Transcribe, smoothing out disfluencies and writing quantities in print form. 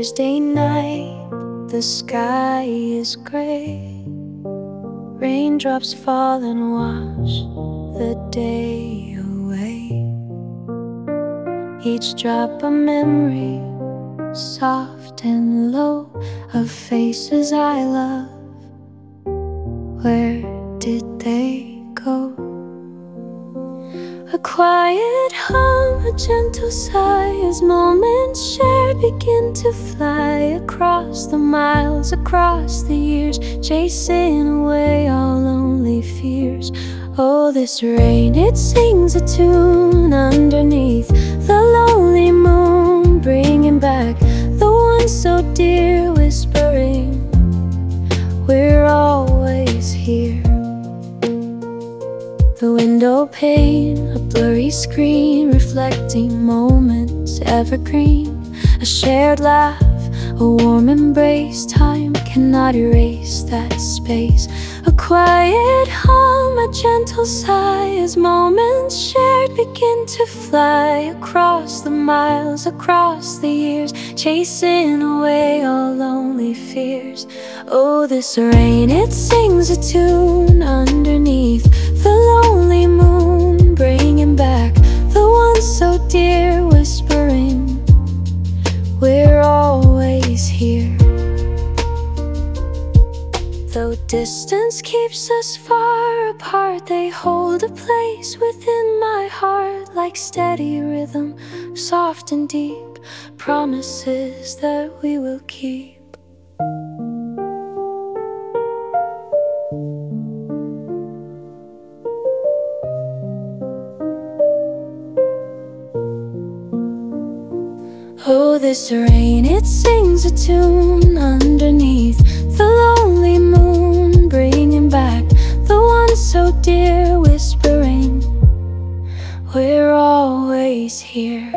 Thursday night, the sky is gray. Raindrops fall and wash the day away. Each drop a memory, soft and low, of faces I love. Where did they go? A quiet hum, a gentle sigh, as moments shared begin to fly across the miles, across the years, chasing away all lonely fears. Oh, this rain, it sings a tune underneath the lonely moon, bringing back the one so dear, whispering, we're always here. The window pane, a blurry screen, reflecting moments evergreen. A shared laugh, a warm embrace, time cannot erase that space. A quiet hum, a gentle sigh, as moments shared begin to fly across the miles, across the years, chasing away all lonely fears. Oh, this rain, it sings a tune underneath the lonely moon, bringing back the one so dear, whispering, we're always here. Though distance keeps us far apart, they hold a place within my heart, like steady rhythm, soft and deep, promises that we will keep. Oh, this rain, it sings a tune underneath the lonely moon, bringing back the one so dear, whispering, we're always here.